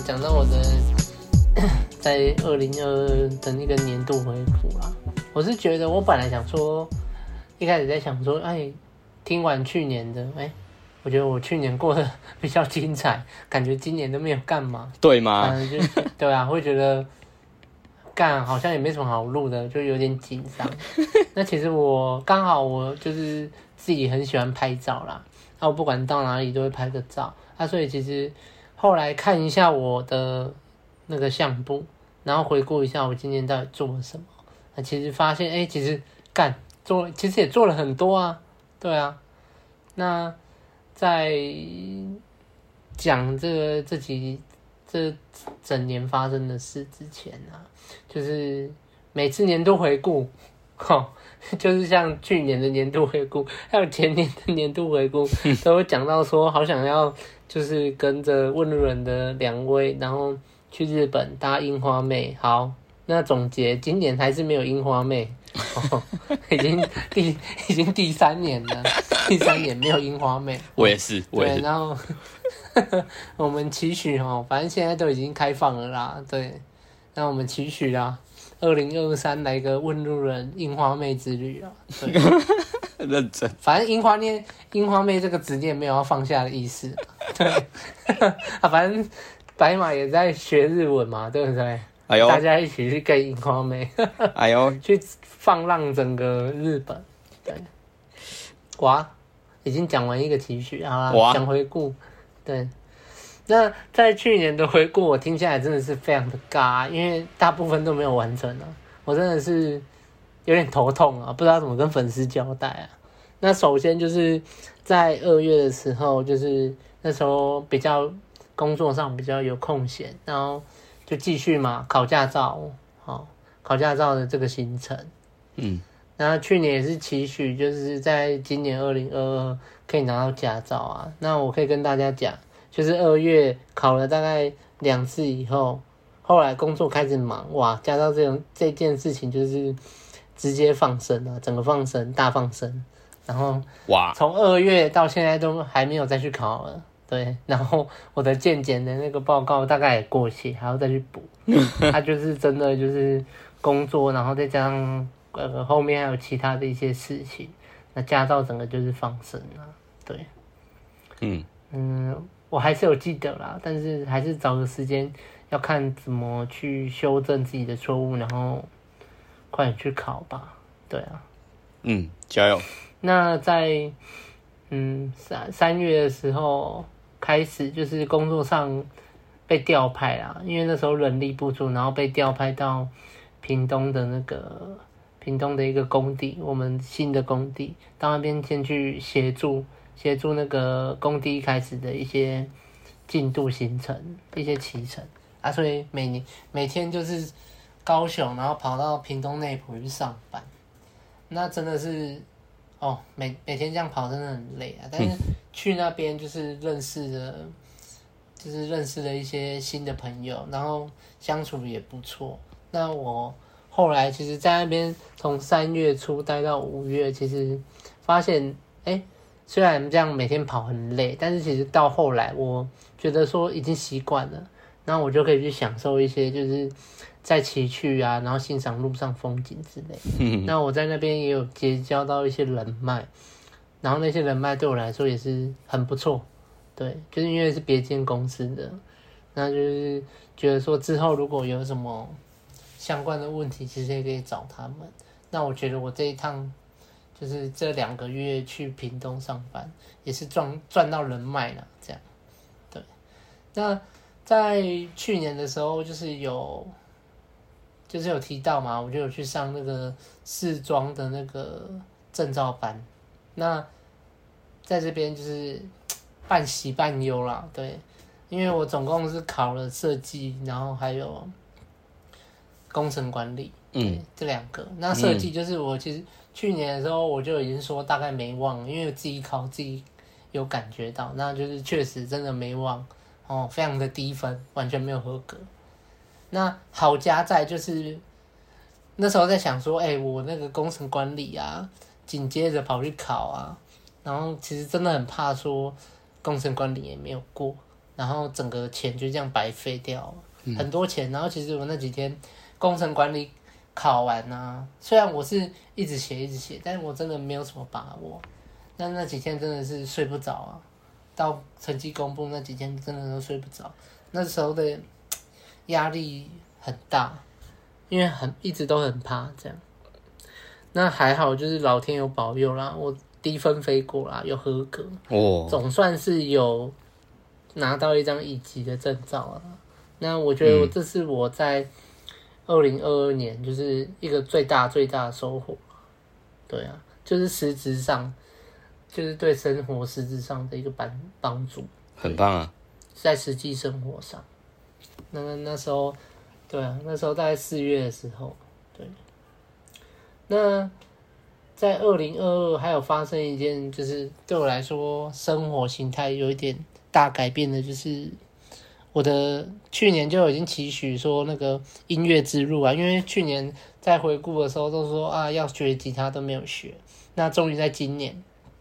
讲到我的在2022的那个年度回顾啦，我是觉得我本来想说，一开始在想说，听完去年的，我觉得我去年过得比较精彩，感觉今年都没有干嘛， 对吗？ 对啊，会觉得好像也没什么好录的，就有点紧张。那其实刚好我就是自己很喜欢拍照啦，我不管到哪里都会拍个照，所以其实后来看一下我的那个相簿，然后回顾一下我今年到底做了什么，其实发现其实其实也做了很多啊，对啊。那在讲这整年发生的事之前啊，就是每次年度回顾，就是像去年的年度回顾，还有前年的年度回顾，都会讲到说，好想要就是跟着问路人的2位，然后去日本搭樱花妹。好，那总结今年还是没有樱花妹，已经第3年了，第3年没有樱花妹。 我也是。 对，然后我们期许反正现在都已经开放了啦，对，那我们期许啦，2023来个问路人樱花妹之旅啦，对， 认真。 反正樱花妹这个执念没有要放下的意思，对，反正白马也在学日文嘛，对不对？ 哎呦， 大家一起去跟樱花妹， 哎呦， 去放浪整个日本，对，哇，已经讲完一个期许，好啦，讲回顾，对。那在去年的回顾，我听下来真的是非常的尬，因为大部分都没有完成啊，我真的是有点头痛啊，不知道怎么跟粉丝交代啊。那首先就是在2月的时候，就是那时候工作上比较有空闲，然后就继续嘛考驾照，考驾照的这个行程，然后去年也是期许，就是在今年2022可以拿到驾照啊。那我可以跟大家讲，就是2月考了大概2次以后，后来工作开始忙，哇，驾照这件事情就是直接放生啊，整个放生，大放生。然后哇，从2月到现在都还没有再去考了，对。然后我的健检的那个报告大概也过期，还要再去补。他就是真的就是工作，然后再加上后面还有其他的一些事情，那驾照整个就是放生啊，对。我还是有记得啦，但是还是找个时间要看怎么去修正自己的错误，然后快点去考吧，对啊。 加油。 那在3月的时候开始，就是工作上被调派啦，因为那时候人力不足，然后被调派到屏东的一个工地，我们新的工地，到那边先去协助那个工地一开始的一些进度行程、一些期程啊，所以每天就是高雄，然后跑到屏东内埔去上班，那真的是每天这样跑真的很累啊。但是去那边就是认识了一些新的朋友，然后相处也不错。那我后来其实在那边从3月初待到5月，其实发现虽然这样每天跑很累，但是其实到后来我觉得说已经习惯了，然后我就可以去享受一些就是在骑去啊，然后欣赏路上风景之类。那我在那边也有结交到一些人脉，然后那些人脉对我来说也是很不错，对，就是因为是别间公司的，那就是觉得说之后如果有什么相关的问题，其实也可以找他们。那我觉得我这一趟就是这2个月去屏东上班，也是赚到人脉了，这样。对，那在去年的时候，就是有提到嘛，我就有去上那个视装的那个证照班。那在这边就是半喜半忧啦，对，因为我总共是考了设计，然后还有工程管理，这2个。那设计就是我其实去年的时候我就已经说大概没忘，因为自己考自己有感觉到，那就是确实真的没忘非常的低分，完全没有合格。那好加在就是那时候在想说，我那个工程管理啊，紧接着跑去考啊，然后其实真的很怕说工程管理也没有过， 然后整个钱就这样白费掉了，很多钱。然后其实我那几天工程管理考完啊，虽然我是一直写，但是我真的没有什么把握。那几天真的是睡不着啊，到成绩公布那几天真的都睡不着。那时候的压力很大，因为一直都很怕这样。那还好，就是老天有保佑啦，我低分飞过啦，有合格，总算是有拿到一张乙级的证照了。那我觉得这是我在2022年就是一个最大的收获。对啊，就是实质上，就是对生活实质上的一个帮助， 很棒啊！ 在实际生活上，那时候，对啊，那时候大概4月的时候，对。那在2022还有发生一件，就是对我来说生活形态有一点大改变的，就是我的去年就已经期许说那个音乐之路啊，因为去年在回顾的时候都说啊要学吉他都没有学，那终于在今年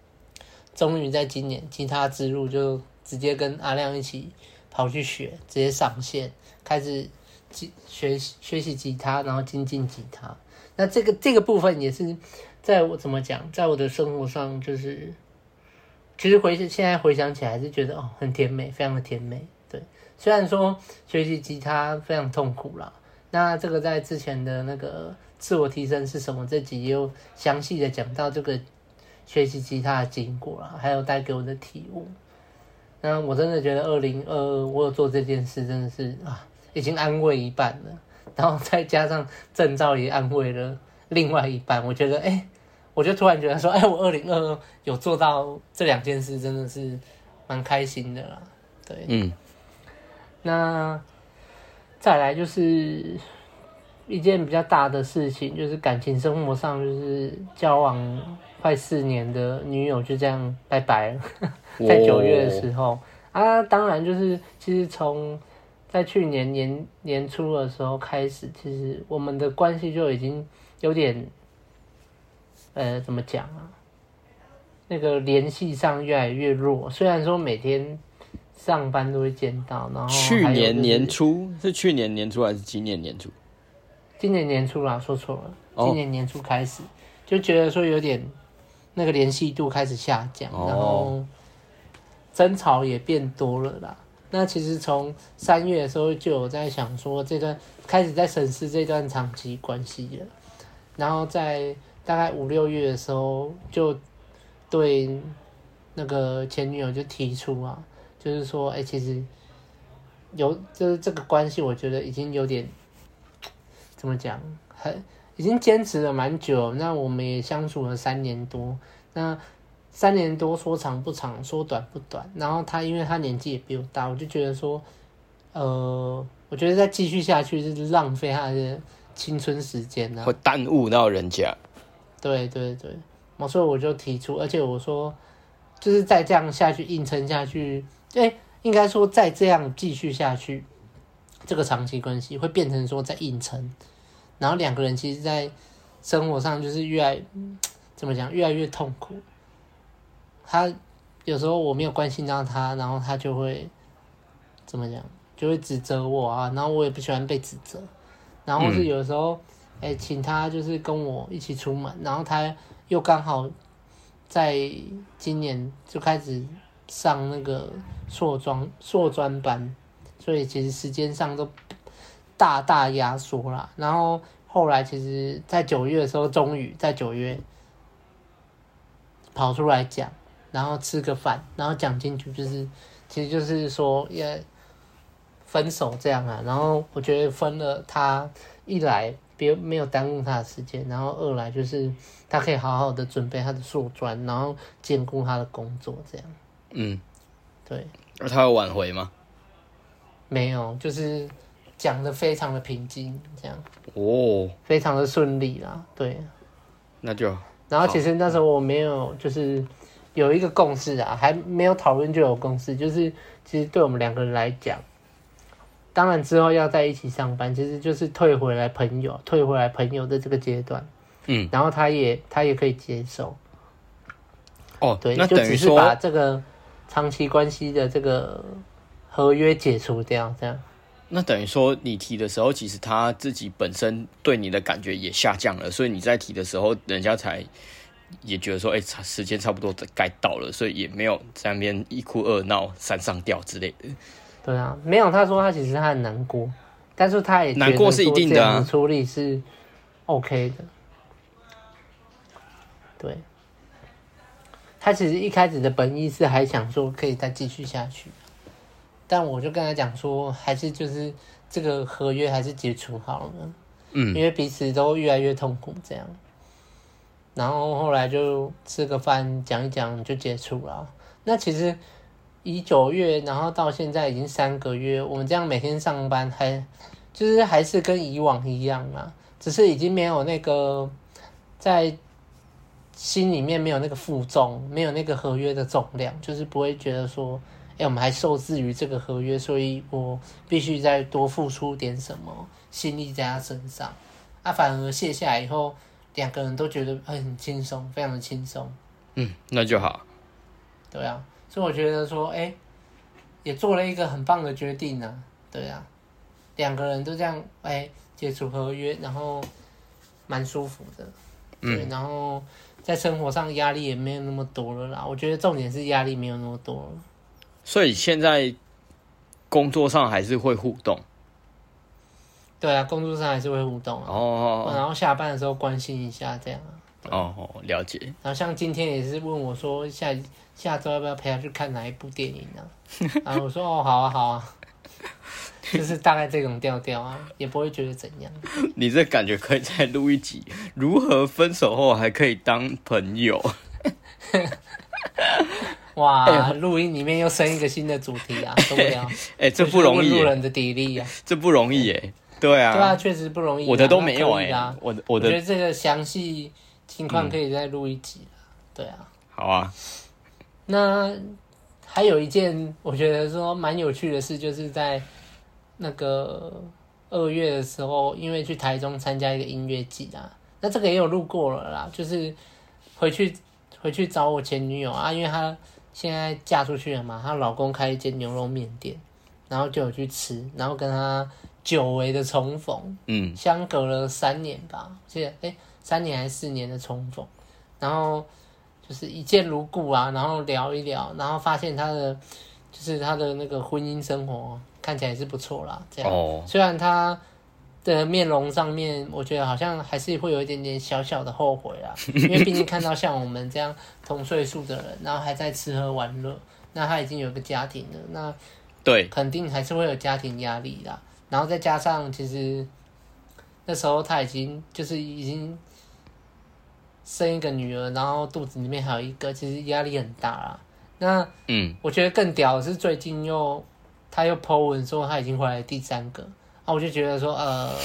吉他之路就直接跟阿亮一起跑去学，直接上线开始学习吉他，然后精进吉他。那这个部分也是在我怎么讲，在我的生活上就是，其实现在回想起来还是觉得很甜美，非常的甜美。对，虽然说学习吉他非常痛苦啦，那这个在之前的那个自我提升是什么这集也有详细的讲到这个学习吉他的经过啦，还有带给我的体悟。那我真的觉得2022我有做这件事真的是已经安慰一半了。然后再加上证照也安慰了另外一半，我觉得我就突然觉得说我2022有做到这2件事，真的是蛮开心的啦。对，那再来就是一件比较大的事情，就是感情生活上，就是交往快4年的女友就这样拜拜了，在9月的时候当然就是其实从在去年年初的时候开始，其实我们的关系就已经有点，怎么讲啊？那个联系上越来越弱。虽然说每天上班都会见到，然后去年年初是去年年初还是今年年初？ 今年年初啦，说错了。今年年初开始就觉得说有点那个联系度开始下降，然后争吵也变多了啦。那其实从3月的时候就有在想说，开始在审视这段长期关系了，然后在大概5、6月的时候，就对那个前女友就提出就是说，其实就是这个关系，我觉得已经有点怎么讲，已经坚持了蛮久，那我们也相处了3年多，那3年多说长不长，说短不短。然后因为他年纪也比我大，我就觉得说，我觉得再继续下去就是浪费他的青春时间会耽误到人家。 对，所以我就提出，而且我说，就是再这样下去硬撑下去，应该说再这样继续下去，这个长期关系会变成说在硬撑，然后2个人其实在生活上就是越来越痛苦。他有时候我没有关心到他，然后他就会怎么讲，就会指责我然后我也不喜欢被指责，然后是有时候请他就是跟我一起出门，然后他又刚好在今年就开始上那个硕专班，所以其实时间上都大压缩啦。然后后来其实在9月的时候，终于在9月跑出来讲，然后吃个饭，然后讲清楚，其实就是说也分手这样然后我觉得分了，他一来没有耽误他的时间，然后2来就是他可以好好的准备他的硕专，然后兼顾他的工作这样。对。 而他有挽回吗？ 没有，就是讲的非常的平静，这样非常的顺利啦。对， 那就。 然后其实那时候我没有就是有一个共识还没有讨论就有共识，就是其实对我们2个人来讲，当然之后要在一起上班，其实就是退回来朋友的这个阶段。然后他也可以接受。对， 那就只是把这个长期关系的这个合约解除掉，这样。 那等于说你提的时候，其实他自己本身对你的感觉也下降了，所以你在提的时候，人家才也觉得说，时间差不多该到了，所以也没有在那边一哭二闹三上吊之类的。 对啊，没有，他说他其实他很难过，但是他也觉得难过是一定的啊， 这样处理是 OK 的。对，他其实一开始的本意是还想说可以再继续下去。但我就跟他讲说，还是就是这个合约还是解除好了，因为彼此都越来越痛苦这样。然后后来就吃个饭讲一讲就结束了。那其实以9月，然后到现在已经3个月，我们这样每天上班还是跟以往一样啦，只是已经没有那个在心里面没有那个负重，没有那个合约的重量，就是不会觉得说。我们还受制于这个合约，所以我必须再多付出点什么心力在他身上。反而卸下来以后，2个人都觉得很轻松，非常的轻松。 那就好。 对啊，所以我觉得说，也做了一个很棒的决定啊。对啊，2个人都这样，解除合约，然后蛮舒服的。对，然后在生活上压力也没有那么多了啦。我觉得重点是压力没有那么多了。 所以现在工作上还是会互动。 对啊，工作上还是会互动啊。然后下班的时候关心一下这样啊。 了解。 然后像今天也是问我说下周要不要陪他去看哪一部电影啊？然后我说好啊好啊，就是大概这种调调啊，也不会觉得怎样。 你这感觉可以再录一集，如何分手后还可以当朋友。 哇，录音里面又生一个新的主题啊，受不了！ 这不容易问路人的砥砺啊， 这不容易耶。对啊， 对啊，确实不容易。 我的都没有我觉得这个详细情况可以再录一集对啊， 好啊。 那还有一件我觉得说蛮有趣的事，就是在那个2月的时候，因为去台中参加一个音乐季啊，那这个也有录过了啦，就是回去找我前女友啊，因为她现在嫁出去了嘛，她老公开一间牛肉面店，然后就有去吃，然后跟她久违的重逢，相隔了3年吧，记得3年还是4年的重逢，然后就是一见如故啊，然后聊一聊，然后发现她的那个婚姻生活看起来是不错啦，这样，虽然她的面容上面，我觉得好像还是会有一点点小小的后悔啦，因为毕竟看到像我们这样同岁数的人，然后还在吃喝玩乐，那他已经有个家庭了，那对， 肯定还是会有家庭压力啦。然后再加上其实那时候他已经生一个女儿，然后肚子里面还有一个，其实压力很大啦。那我觉得更屌的是最近他又 po 文说他已经回来第3个。我就觉得说，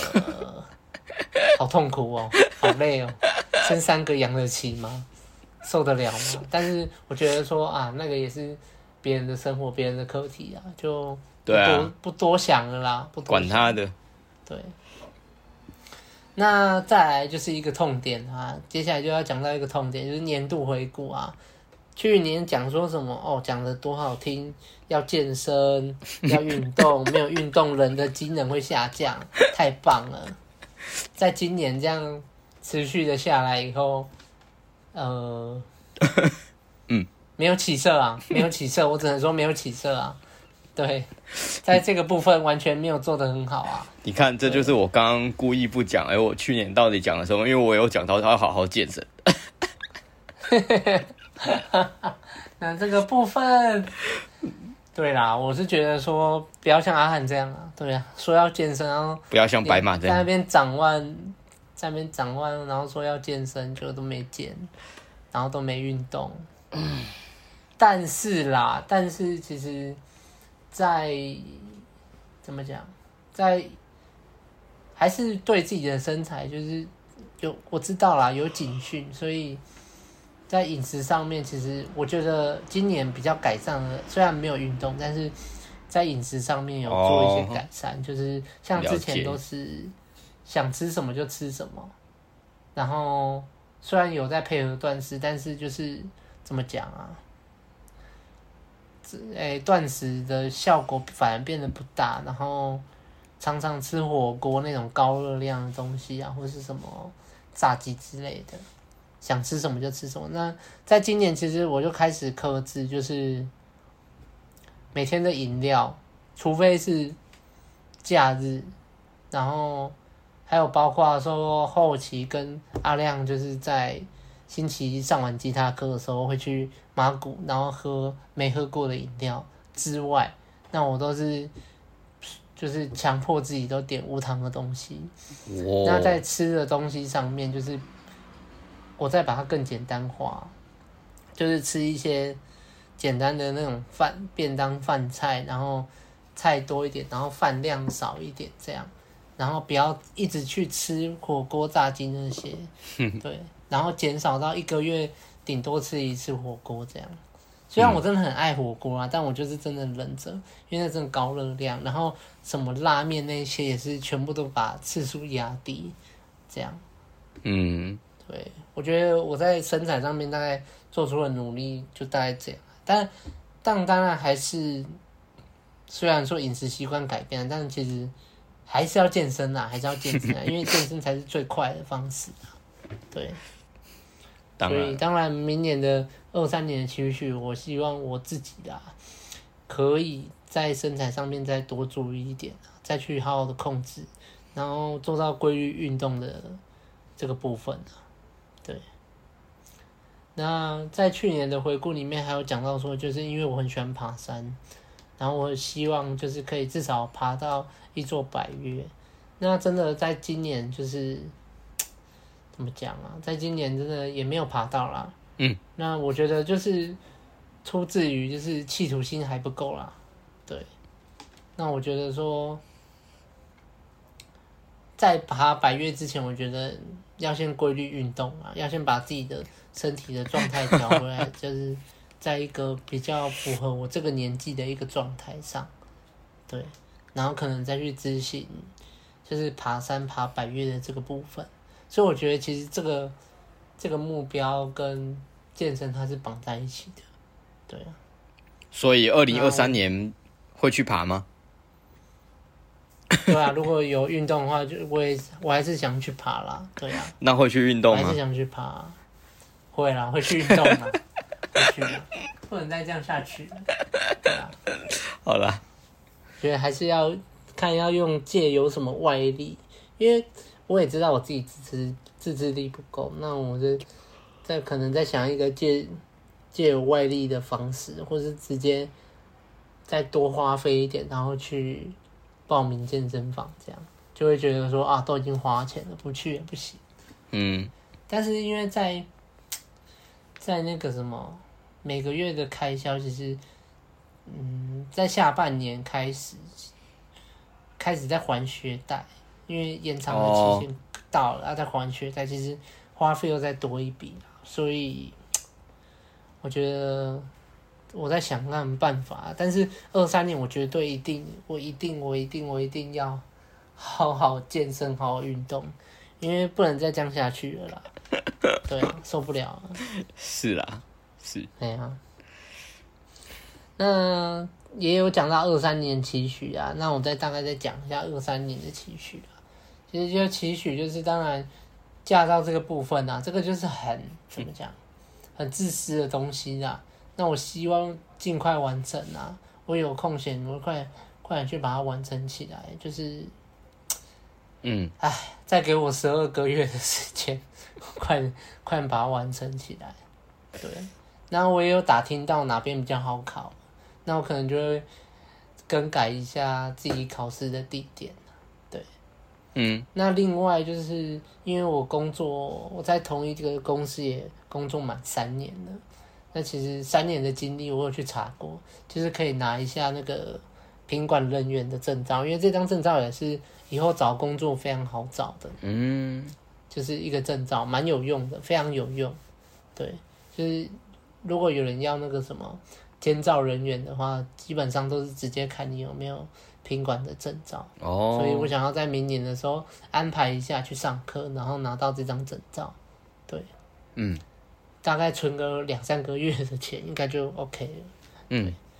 好痛苦哦，好累哦，生3个养得起吗？受得了吗？但是我觉得说那个也是别人的生活，别人的课题啊，就不多想了啦，不多想管他的。 对。那再来就是一个痛点啊，接下来就要讲到一个痛点，就是年度回顾啊。去年讲说什么讲得多好听，要健身，要运动，没有运动人的机能会下降，太棒了。在今年这样持续的下来以后，没有起色啊，没有起色，我只能说没有起色啊。对，在这个部分完全没有做得很好啊。 你看，这就是我刚刚故意不讲，我去年到底讲了什么？因为我有讲到他要好好健身。 那这个部分，对啦，我是觉得说不要像阿汉这样啊，对啊，说要健身，然后不要像白马这样在那边长弯，然后说要健身，结果都没健，然后都没运动。但是其实在怎么讲，还是对自己的身材就是我知道啦，有警讯，所以在饮食上面，其实我觉得今年比较改善了，虽然没有运动，但是在饮食上面有做一些改善，就是像之前都是想吃什么就吃什么，然后虽然有在配合断食，但是就是怎么讲啊， 断食的效果反而变得不大，然后常常吃火锅那种高热量的东西啊，或是什么炸鸡之类的，想吃什么就吃什么。那在今年其实我就开始克制，就是每天的饮料，除非是假日，然后还有包括说后期跟阿亮就是在星期一上完吉他课的时候会去马古，然后喝没喝过的饮料之外，那我都是就是强迫自己都点无糖的东西。那在吃的东西上面，就是我再把它更简单化，就是吃一些简单的那种便当饭菜，然后菜多一点，然后饭量少一点这样，然后不要一直去吃火锅炸鸡那些，对。然后减少到1个月顶多吃1次火锅这样。虽然我真的很爱火锅啊，但我就是真的忍着，因为那真的高热量。然后什么拉面那些也是全部都把次数压低，这样。对，我觉得我在身材上面大概做出了努力，就大概这样。但当然还是，虽然说饮食习惯改变了，但其实还是要健身啦，因为健身才是最快的方式啊。对。所以当然，明年的23年的期许，我希望我自己可以在身材上面再多注意一点，再去好好的控制，然后做到规律运动的这个部分。对。那在去年的回顾里面还有讲到说，就是因为我很喜欢爬山，然后我希望就是可以至少爬到一座百岳。那真的在今年就是怎么讲啊？在今年真的也没有爬到啦。那我觉得就是出自于就是企图心还不够啦。对。那我觉得说，在爬百岳之前，我觉得要先规律运动啊，要先把自己的身体的状态调回来，就是在一个比较符合我这个年纪的一个状态上。对。然后可能再去执行，就是爬山爬百岳的这个部分。所以我觉得其实这个目标跟健身它是绑在一起的，对啊。 所以2023年会去爬吗？ 对啊，如果有运动的话，我还是想去爬啦，对啊。 那会去运动吗？ 我还是想去爬，会啦，会去运动啦，会去啦，不能再这样下去了，对啊。 好啦， 觉得还是要看要借由什么外力，因为我也知道我自己自制力不够，那我就可能在想一个借由外力的方式，或是直接再多花费一点，然后去报名健身房，这样就会觉得说啊，都已经花钱了，不去也不行。但是因为在那个什么每个月的开销，其实在下半年开始在还学贷。因为延长的期限到了，再还学贷，其实花费又再多一笔，所以我觉得我在想看办法。但是23年，我绝对我一定要好好健身，好好运动，因为不能再这样下去了啦。对啊，受不了了。 是啦，是。 对啊。那也有讲到23年期许啊，那我大概再讲一下23年的期许啊。其实就期许就是当然驾照这个部分啊，这个就是怎么讲，很自私的东西啦。那我希望尽快完成啊，我有空闲我快点去把它完成起来，就是再给我12个月的时间，快点把它完成起来。对。然后我也有打听到哪边比较好考，那我可能就会更改一下自己考试的地点。那另外就是因为我在同一个公司也工作满3年了，那其实3年的经历我有去查过，就是可以拿一下那个品管人员的证照，因为这张证照也是以后找工作非常好找的。就是一个证照，蛮有用的，非常有用。对，就是如果有人要那个什么监造人员的话，基本上都是直接看你有没有品管的证照。所以我想要在明年的时候安排一下去上课，然后拿到这张证照。对。大概存个2-3个月的钱应该就 OK 了。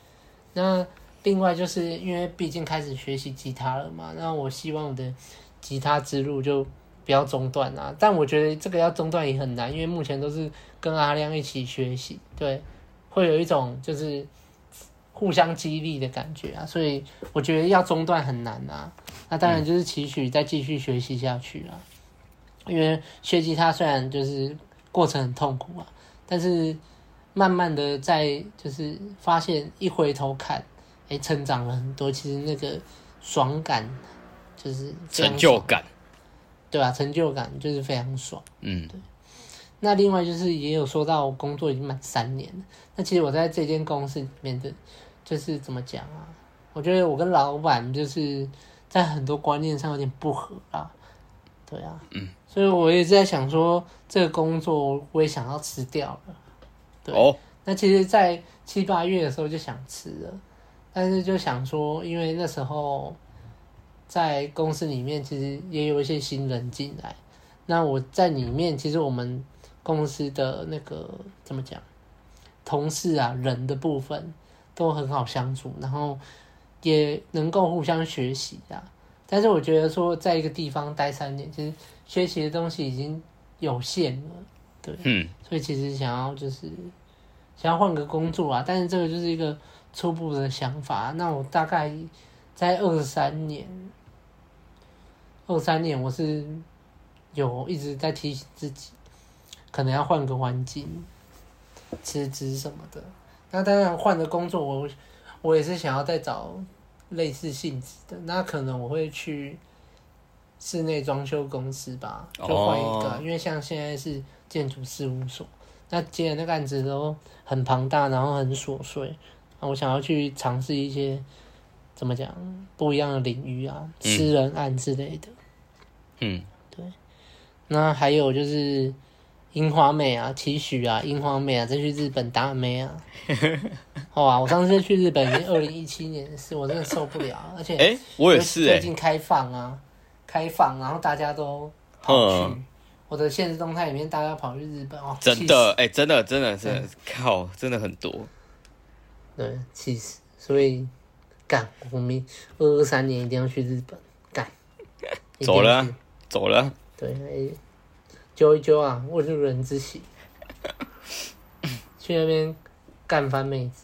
那另外就是因为毕竟开始学习吉他了嘛，那我希望我的吉他之路就不要中断啊。但我觉得这个要中断也很难，因为目前都是跟阿亮一起学习，对，会有一种就是互相激励的感觉啊，所以我觉得要中断很难啊。那当然就是期许再继续学习下去啊，因为学吉他虽然就是过程很痛苦啊，但是慢慢的在就是发现一回头看，成长了很多，其实那个爽感就是成就感， 对啊，成就感就是非常爽。 对。 那另外就是也有说到我工作已经满3年了，那其实我在这间公司里面的，就是怎么讲啊？我觉得我跟老板就是在很多观念上有点不合啊，对啊，所以我也是在想说，这个工作我也想要辞掉了，对。那其实，在7、8月的时候就想辞了，但是就想说，因为那时候在公司里面其实也有一些新人进来，那我在里面其实我们公司的那个怎么讲，同事啊人的部分都很好相处，然后也能够互相学习啊。但是我觉得说在一个地方待3年，其实学习的东西已经有限了，对，所以其实想要换个工作啊，但是这个就是一个初步的想法。那我大概在23年我是有一直在提醒自己，可能要换个环境，辞职什么的。那当然换的工作我也是想要再找类似性质的，那可能我会去室内装修公司吧，就换一个，因为像现在是建筑事务所，那接的那个案子都很庞大，然后很琐碎，那我想要去尝试一些怎么讲不一样的领域啊，私人案之类的。对。那还有就是樱花妹啊，期许啊，樱花妹啊，再去日本打妹啊。我上次去日本已经2017年的事，我真的受不了，而且我也是最近开放，然后大家都跑去。我的现实动态里面，大家跑去日本真的，真的，靠，真的很多。 对，气死！所以我们2023年一定要去日本， 走了。 对，揪一揪啊，问路人之喜，去那边干翻妹子。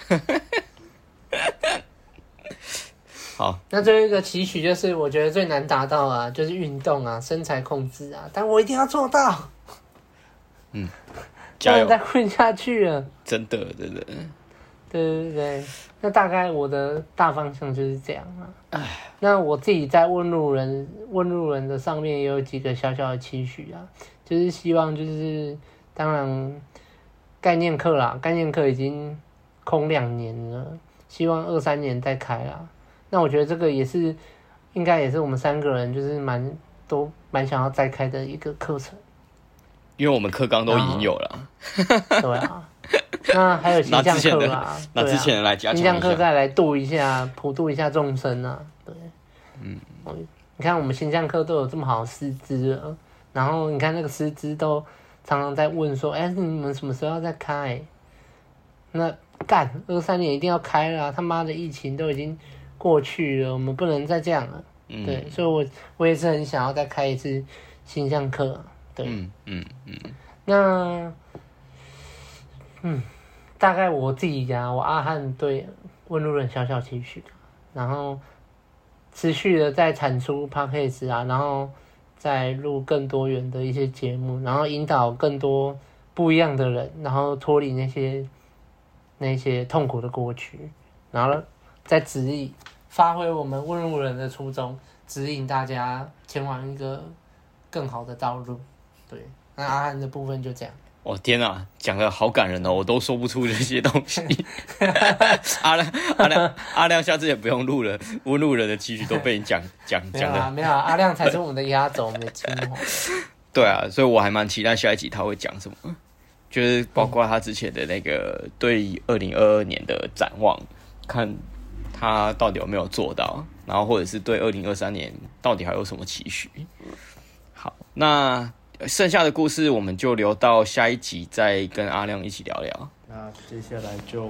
好， 那最后一个期许就是我觉得最难达到啊，就是运动啊，身材控制啊，但我一定要做到。 加油！ 不能再混下去了。 真的。 对，那大概我的大方向就是这样啊。那我自己在问路人的上面也有几个小小的期许啊，就是希望就是当然概念课已经空2年了，希望23年再开啦。那我觉得这个应该也是我们3个人就是蛮想要再开的一个课程， 因为我们课纲都已经有了。 对啊。那还有形象课啊， 那之前的来加强一下， 形象课再来普度一下众生啊，对，你看我们形象课都有这么好的师资了，然后你看那个师资都常常在问说，你们什么时候要再开？那23年一定要开了啊，他妈的疫情都已经过去了，我们不能再这样了，对，所以我也是很想要再开一次形象课，对，那。大概我自己我阿汉对问路人小期许，然后持续的在产出 podcast 啊，然后再录更多元的一些节目，然后引导更多不一样的人，然后脱离那些痛苦的过去，然后再发挥我们问路人的初衷，指引大家前往一个更好的道路。对，那阿汉的部分就这样。 天啊，讲得好感人哦，我都说不出这些东西。阿亮，下次也不用录了，问路人的期许都被你讲的。 没有阿亮才是我们的压轴，我们的青红。 对啊，所以我还蛮期待下一集他会讲什么，就是包括他之前的那个对2022年的展望，看他到底有没有做到，然后或者是对2023年到底还有什么期许。好，那剩下的故事我们就留到下一集再跟阿亮一起聊聊。 那接下来就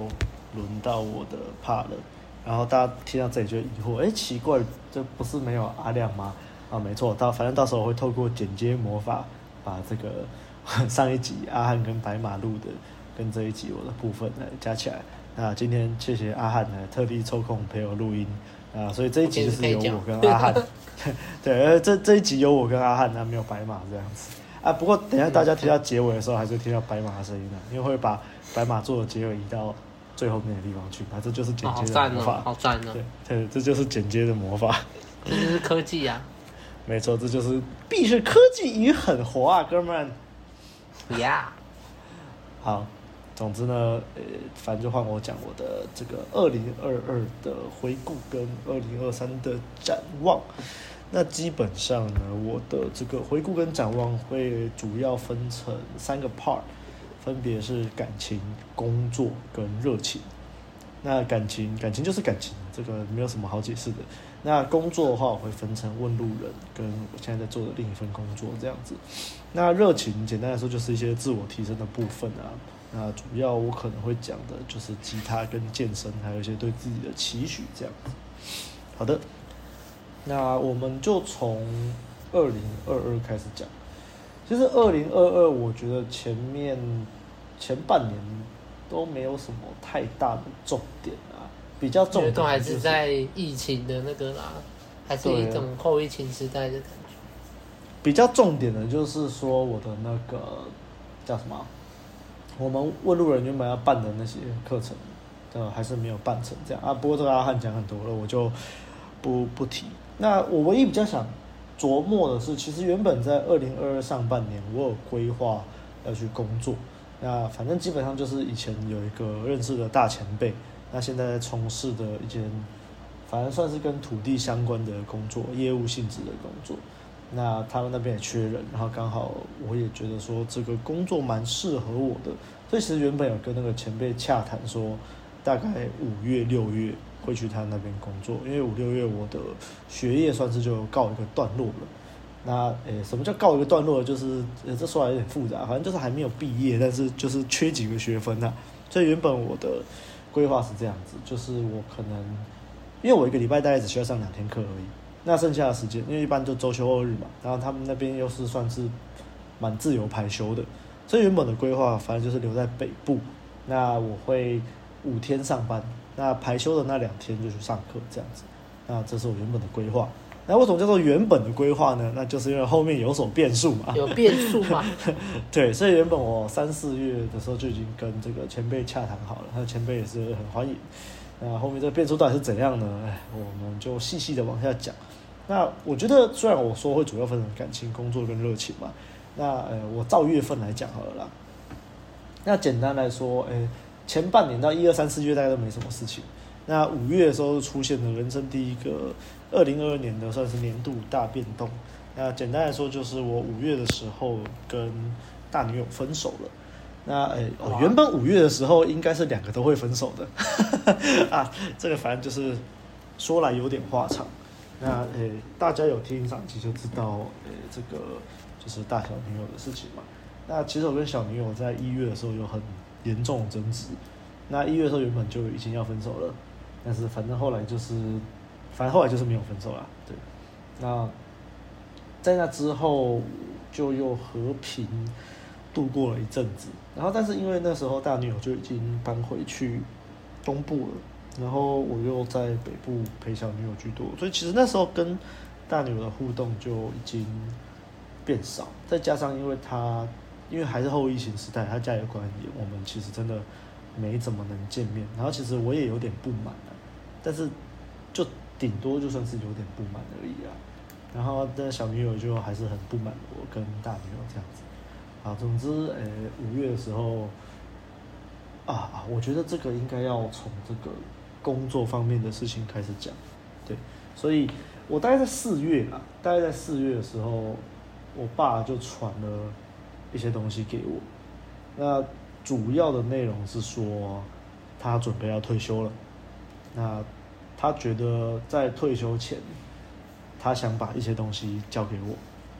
轮到我的 part 了。然后大家听到这里就疑惑，奇怪，这不是没有阿亮吗？啊，没错，反正到时候我会透过剪接魔法，把这个上一集阿汉跟白马录的，跟这一集我的部分加起来。那今天谢谢阿汉特地抽空陪我录音啊，所以这一集就是由我跟阿汉，对，这一集有我跟阿汉，没有白马这样子啊。不过等一下大家听到结尾的时候，还是会听到白马的声音因为会把白马做的结尾移到最后面的地方去，这就是剪接的魔法， 好赞哦！ 对，这就是剪接的魔法， 这就是科技啊！ 没错，这就是必是科技与狠活啊，哥们。 呀， 好，总之呢，反正就换我讲我的这个2022的回顾跟2023的展望。那基本上呢，我的这个回顾跟展望会主要分成3个 part。分别是感情、工作跟热情。那感情就是感情，这个没有什么好解释的。那工作的话，我会分成问路人跟我现在在做的另一份工作这样子。那热情简单来说就是一些自我提升的部分啊。那主要我可能会讲的就是吉他跟健身，还有一些对自己的期许这样子。好的，那我们就从2022开始讲。其实2022我觉得前半年都没有什么太大的重点啊，比较重点都还是在疫情的那个啦，还是一种后疫情时代的感觉。 比较重点的就是说我的那个叫什么，我们问路人原本要办的那些课程，还是没有办成这样啊。不过这个阿汉讲很多了，我就不提。那我唯一比较想琢磨的是，其实原本在2022上半年，我有规划要去工作。那反正基本上就是以前有一个认识的大前辈，那现在在从事的一间，反正算是跟土地相关的工作，业务性质的工作。那他们那边也缺人，然后刚好我也觉得说这个工作蛮适合我的，所以其实原本有跟那个前辈洽谈说，大概5月、6月会去他那边工作，因为5、6月我的学业算是就告一个段落了。那什么叫告一个段落？就是这说来有点复杂，反正就是还没有毕业，但是就是缺几个学分啊。所以原本我的规划是这样子，就是我可能因为我一个礼拜大概只需要上2天课而已，那剩下的时间因为一般就周休2日嘛，然后他们那边又是算是蛮自由排休的，所以原本的规划反正就是留在北部，那我会5天上班，那排休的那2天就去上课这样子。那这是我原本的规划。那为什么叫做原本的规划呢？那就是因为后面有所变数嘛。 有变数嘛？对， 所以原本我3、4月的时候就已经跟这个前辈洽谈好了，他的前辈也是很欢迎。那后面这个变数到底是怎样呢？我们就细细的往下讲。那我觉得虽然我说会主要分成感情、工作跟热情嘛，那我照月份来讲好了啦。那简单来说，前半年到1、2、3、4月大概都没什么事情。那5月的时候出现了人生第一个2022年的算是年度大变动。那简单来说就是我5月的时候跟大女友分手了。那原本5月的时候应该是2个都会分手的啊，这个反正就是说来有点话长。那大家有听上集就知道这个就是大小女友的事情嘛。那其实我跟小女友在1月的时候有很严重的争执。那1月的时候原本就已经要分手了，但是反正后来就是没有分手啦。对，那在那之后就又和平度过了一阵子，然后但是因为那时候大女友就已经搬回去东部了，然后我又在北部陪小女友居多，所以其实那时候跟大女友的互动就已经变少，再加上因为还是后疫情时代，她家里管很严，我们其实真的没怎么能见面，然后其实我也有点不满但是就顶多就算是有点不满而已啦。然后那小女友就还是很不满我跟大女友这样子。好，总之5月的时候我觉得这个应该要从这个工作方面的事情开始讲。对，所以我大概在4月的时候，我爸就传了一些东西给我。那主要的内容是说他准备要退休了，那他觉得在退休前他想把一些东西交给我，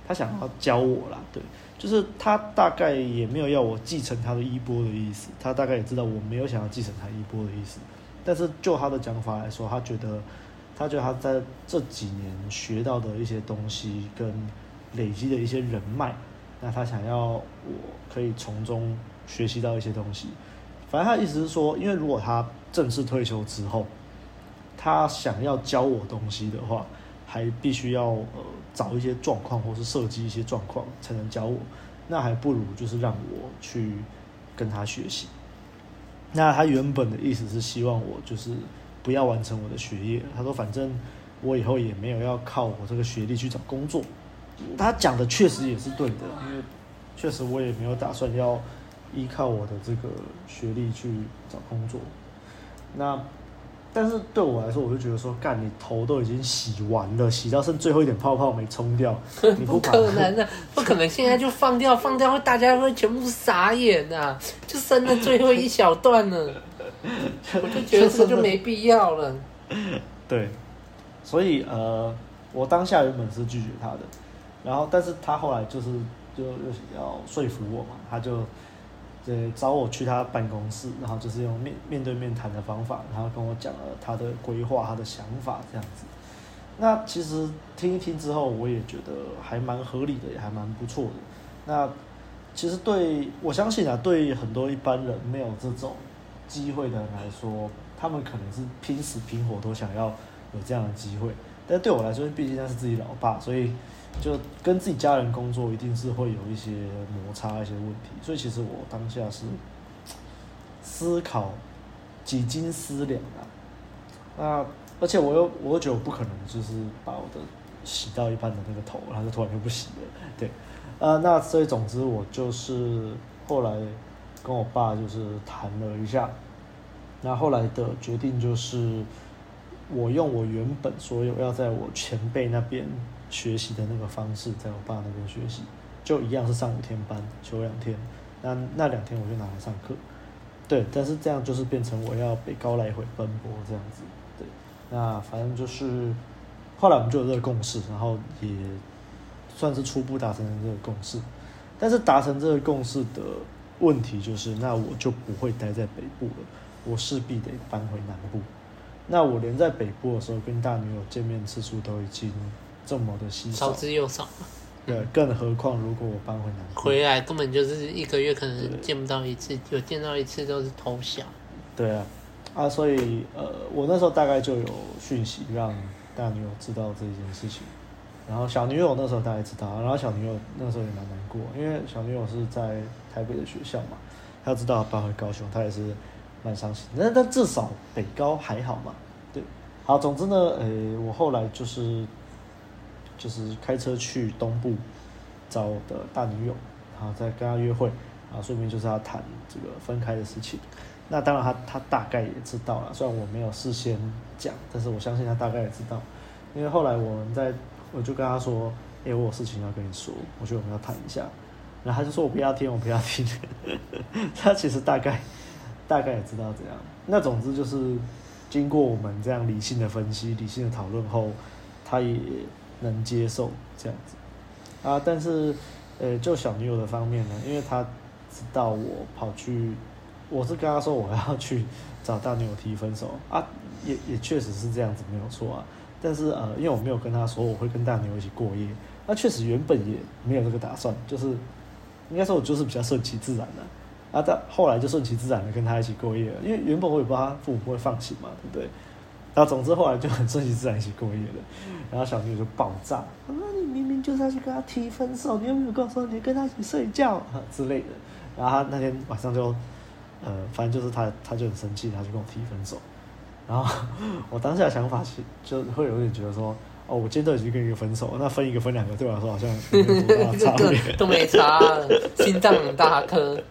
他想要教我啦，对，就是他大概也没有要我继承他的衣钵的意思，他大概也知道我没有想要继承他衣钵的意思，但是就他的讲法来说，他觉得他在这几年学到的一些东西跟累积的一些人脉，那他想要我可以从中学习到一些东西。反正他的意思是说，因为如果他正式退休之后，他想要教我东西的话，还必须要找一些状况，或是设计一些状况才能教我。那还不如就是让我去跟他学习。那他原本的意思是希望我就是不要完成我的学业。他说反正我以后也没有要靠我这个学历去找工作。他讲的确实也是对的，因为确实我也没有打算要依靠我的这个学历去找工作。但是对我来说，我就觉得说，干，你头都已经洗完了，洗到剩最后一点泡泡没冲掉，你不可能的，不可能现在就放掉，大家会全部傻眼啊！就剩了最后一小段了，我就觉得这就没必要了。 对，所以我当下原本是拒绝他的，然后但是他后来就要说服我嘛，他就找我去他办公室，然后就是用面对面谈的方法，然后跟我讲了他的规划、他的想法这样子。那其实听一听之后，我也觉得还蛮合理的，也还蛮不错的。那其实我相信啊，对很多一般人没有这种机会的人来说，他们可能是拼死拼活都想要有这样的机会。但是对我来说，毕竟那是自己老爸，所以就跟自己家人工作，一定是会有一些摩擦、一些问题。所以其实我当下是思考几经思量啊。那而且我又觉得我不可能就是把我的洗到一半的那个头，然后就突然就不洗了，对。那所以总之我就是后来跟我爸就是谈了一下，那后来的决定就是我用我原本所有要在我前辈那边学习的那个方式，在我爸那边学习，就一样是上5天班，休2天。那2天我就拿来上课，对。但是这样就是变成我要北高来回奔波这样子，对。那反正就是后来我们就有这个共识，然后也算是初步达成了这个共识。但是达成这个共识的问题就是，那我就不会待在北部了，我势必得搬回南部。那我连在北部的时候跟大女友见面次数都已经这么的稀少， 少之又少嘛。 对，更何况如果我搬回南部， 回来根本就是1个月可能见不到一次，有见到一次都是偷笑。 对啊，所以我那时候大概就有讯息让大女友知道这件事情，然后小女友那时候大概知道，然后小女友那时候也蛮难过，因为小女友是在台北的学校嘛，她知道搬回高雄，她也是蛮伤心，但至少北高还好嘛，对。好，总之呢，我后来就是开车去东部找我的大女友，然后再跟她约会，然后顺便就是要谈这个分开的事情。那当然她大概也知道了，虽然我没有事先讲，但是我相信她大概也知道，因为后来我就跟她说，我有事情要跟你说，我觉得我们要谈一下，然后她就说我不要听，她其实大概也知道这样。那总之就是经过我们这样理性的分析、理性的讨论后，她也能接受这样子啊。但是就小女友的方面呢，因为她知道我是跟她说我要去找大女友提分手啊，也确实是这样子没有错啊。但是因为我没有跟她说我会跟大女友一起过夜，那确实原本也没有这个打算，就是应该说我就是比较顺其自然的但后来就顺其自然的跟她一起过夜了，因为原本我也不知道她父母会放行嘛，对不对？然后总之后来就很顺其自然一起过夜了，然后小女友就爆炸，你明明就是要去跟她提分手，你有没有跟我说你要跟她一起睡觉之类的？然后她那天晚上就反正就是她就很生气，她就跟我提分手。然后我当下的想法就会有点觉得说，我今天都已经跟一个分手，那分一个分2个对我来说好像没有多大的差别， 都没差，心脏很大颗。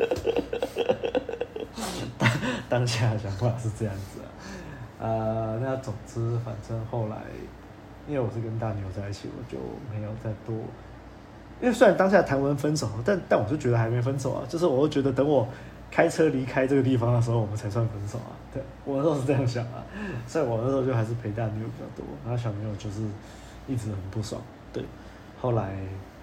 当下的想法是这样子那总之反正后来，因为我是跟大女友在一起，我就没有再多。因为虽然当下谈完分手，但我就觉得还没分手啊，就是我就觉得等我开车离开这个地方的时候，我们才算分手啊。对，我那时候是这样想啊，所以我那时候就还是陪大女友比较多，然后小女友就是一直很不爽。对，后来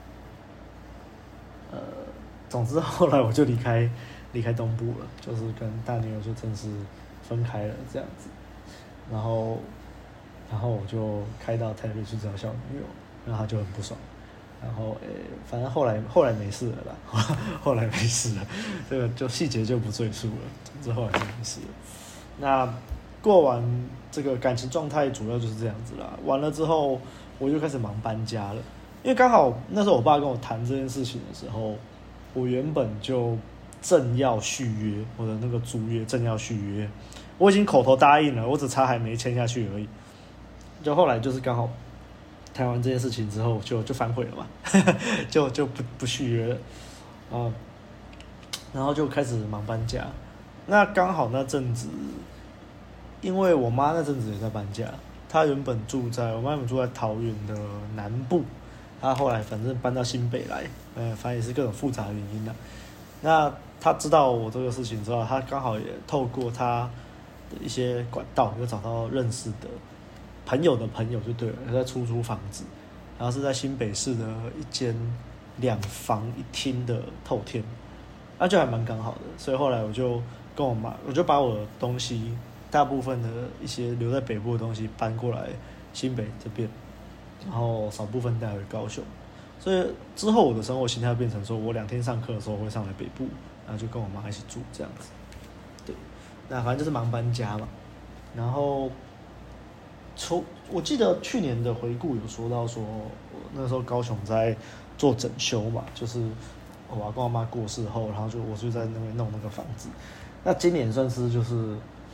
总之后来我就离开东部了，就是跟大女友就正式分开了这样子，然后我就开到台北去找小女友，然后她就很不爽，然后反正后来没事了啦，后来没事了，这个就细节就不赘述了，总之后来就没事了。那过完这个感情状态主要就是这样子啦，完了之后我就开始忙搬家了，因为刚好那时候我爸跟我谈这件事情的时候，我原本就正要续约，我的那个租约正要续约，我已经口头答应了，我只差还没签下去而已。就后来就是刚好谈完这件事情之后就反悔了嘛，就不续约了，然后就开始忙搬家。那刚好那阵子，因为我妈那阵子也在搬家，她原本我妈原本住在桃园的南部，她后来反正搬到新北来，反正也是各种复杂的原因啦。那她知道我这个事情之后，她刚好也透过她的一些管道，又找到认识的朋友的朋友就对了，在出租房子，然后是在新北市的一间2房1厅的透天，那就还蛮刚好的，所以后来我就跟我妈，我就把我的东西，大部分的一些留在北部的东西搬过来新北这边，然后少部分带回高雄，所以之后我的生活形态变成说，我2天上课的时候会上来北部，然后就跟我妈一起住这样子。对，那反正就是忙搬家嘛。然后我记得去年的回顾有说到说，我那时候高雄在做整修嘛，就是我阿公阿妈过世后，然后我就在那边弄那个房子。那今年算是就是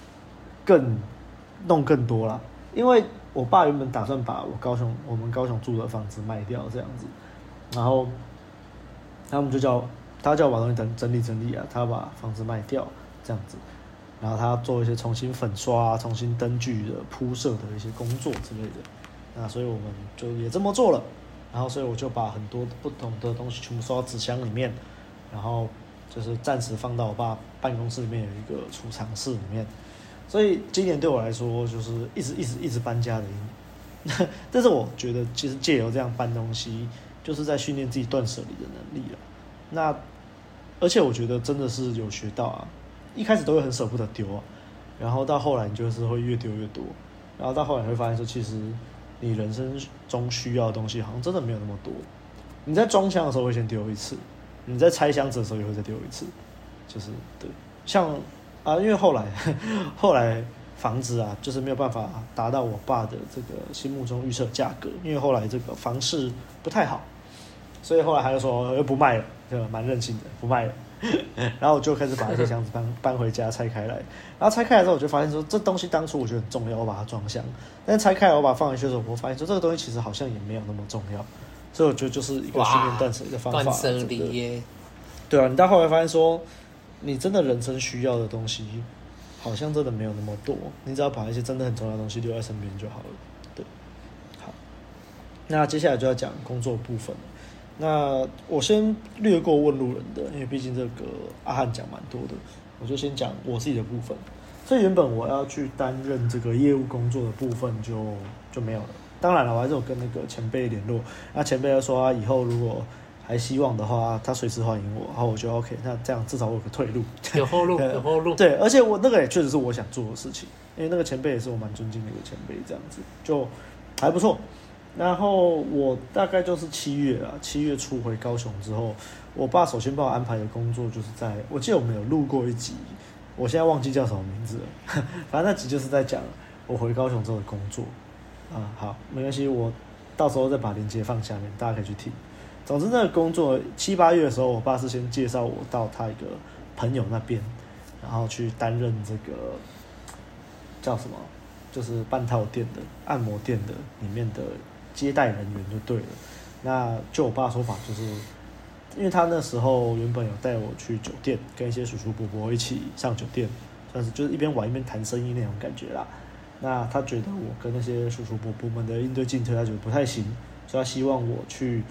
弄更多啦，因为我爸原本打算把我们高雄住的房子卖掉这样子，然后他叫我把东西整理啊，他要把房子卖掉这样子，然后他要做一些重新粉刷啊、重新灯具的铺设的一些工作之类的，那所以我们就也这么做了，然后所以我就把很多不同的东西全部收到纸箱里面，然后就是暂时放到我爸办公室里面有一个储藏室里面，所以今年对我来说就是一直搬家的一年，但是我觉得其实借由这样搬东西，就是在训练自己断舍离的能力了。那而且我觉得真的是有学到啊，一开始都会很舍不得丢啊，然后到后来你就是会越丢越多，然后到后来你会发现说，其实你人生中需要的东西好像真的没有那么多。你在装箱的时候会先丢一次，你在拆箱子的时候也会再丢一次，就是对，像因为后来房子啊，就是没有办法达到我爸的这个心目中预测价格，因为后来这个房市不太好，所以后来他就说又不卖了，就蛮任性的，不卖了。然后我就开始把一些箱子搬回家拆开来，然后拆开来之后我就发现说，这东西当初我觉得很重要，我把它装箱，但是拆开来我把它放回去的时候，我发现说这个东西其实好像也没有那么重要，所以我觉得就是一个训练断舍离的方法。 断舍离耶， 对啊，你到后来发现说，你真的人生需要的东西，好像真的没有那么多，你只要把一些真的很重要的东西留在身边就好了。对，好，那接下来就要讲工作部分了。那我先略过问路人的，因为毕竟这个阿汉讲蛮多的，我就先讲我自己的部分。所以原本我要去担任这个业务工作的部分就没有了。当然了，我还是有跟那个前辈联络，那前辈就说以后如果还希望的话，他随时欢迎我，然后我就 OK， 那这样至少我有个退路， 有后路，有后路。 对，而且我那个也确实是我想做的事情，因为那个前辈也是我蛮尊敬的一个前辈，这样子就还不错。然后我大概就是7月初回高雄之后，我爸首先帮我安排的工作就是我记得我们有录过一集，我现在忘记叫什么名字了，反正那集就是在讲我回高雄之后的工作好，没关系，我到时候再把链接放下面，大家可以去听。总之，那个工作7、8月的时候，我爸是先介绍我到他一个朋友那边，然后去担任这个叫什么，就是半套店的按摩店的里面的接待人员就对了。那就我爸的说法，就是因为他那时候原本有带我去酒店，跟一些叔叔伯伯一起上酒店，算是就是一边玩一边谈生意那种感觉啦。那他觉得我跟那些叔叔伯伯们的应对进退，他觉得不太行，所以他希望我去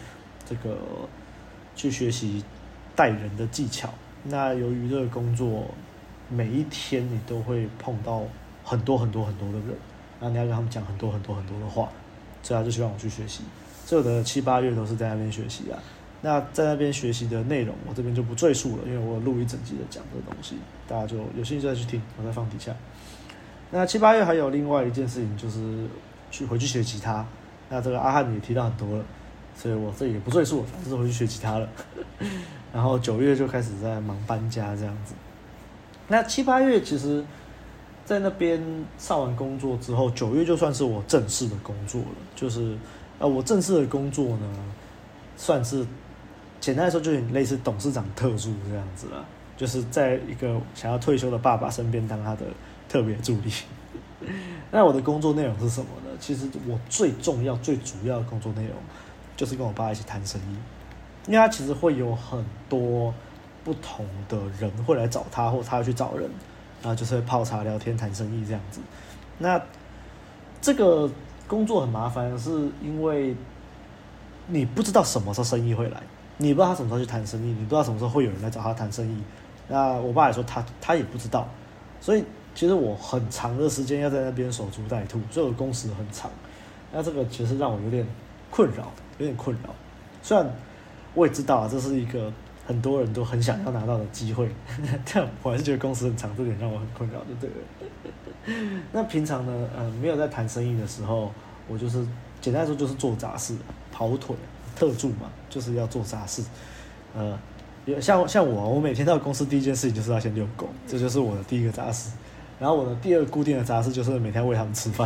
学习带人的技巧。那由于这个工作每一天你都会碰到很多的人，然后你要跟他们讲很多的话，所以他就希望我去学习。所以我的7、8月都是在那边学习啊。 那在那边学习的内容，我这边就不赘述了，因为我录一整集的讲这个东西，大家就有兴趣再去听，我再放底下。那7、8月还有另外一件事情，就是回去学吉他。那这个阿汉也提到很多了，所以我这里也不赘述了，反正是回去学吉他了。然后9月就开始在忙搬家这样子。那7、8月其实，在那边上完工作之后，9月就算是我正式的工作了。就是我正式的工作呢，算是简单来说，就有点类似董事长特助这样子啦，就是在一个想要退休的爸爸身边当他的特别助理。那我的工作内容是什么呢？其实我最重要、最主要的工作内容，就是跟我爸一起谈生意。因为他其实会有很多不同的人会来找他，或他要去找人，然后就是会泡茶聊天谈生意这样子。那这个工作很麻烦，是因为你不知道什么时候生意会来，你不知道他什么时候去谈生意，你不知道什么时候会有人来找他谈生意。那我爸也说他也不知道，所以其实我很长的时间要在那边守株待兔，所以我工时很长。那这个其实让我有点困扰。虽然我也知道这是一个很多人都很想要拿到的机会，但我还是觉得工时很长，这点让我很困扰，就对了。那平常呢，没有在谈生意的时候，我就是简单来说就是做杂事，跑腿，特助嘛，就是要做杂事。像我每天到公司第一件事情就是要先遛狗，这就是我的第一个杂事。然后我的第二个固定的杂事就是每天喂他们吃饭。